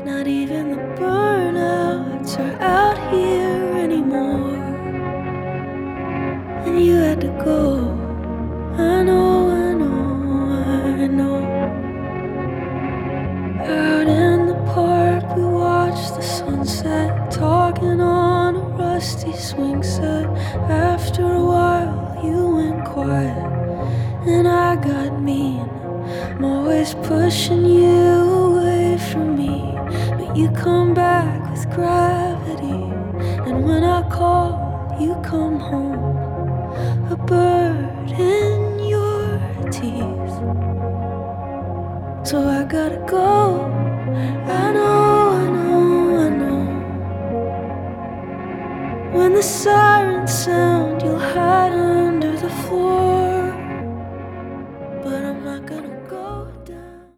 Not even the burnouts are out here anymore. And you had to go. I know, I know, I know. Out in the park we watched the sunset, talking on a rusty swing set. After a while you went quiet and I got mean. I'm always pushing you away from me, but you come back with gravity. And when I call, you come home, a bird in your teeth. So I gotta go. I know, I know, I know. When the sirens sound, you'll hide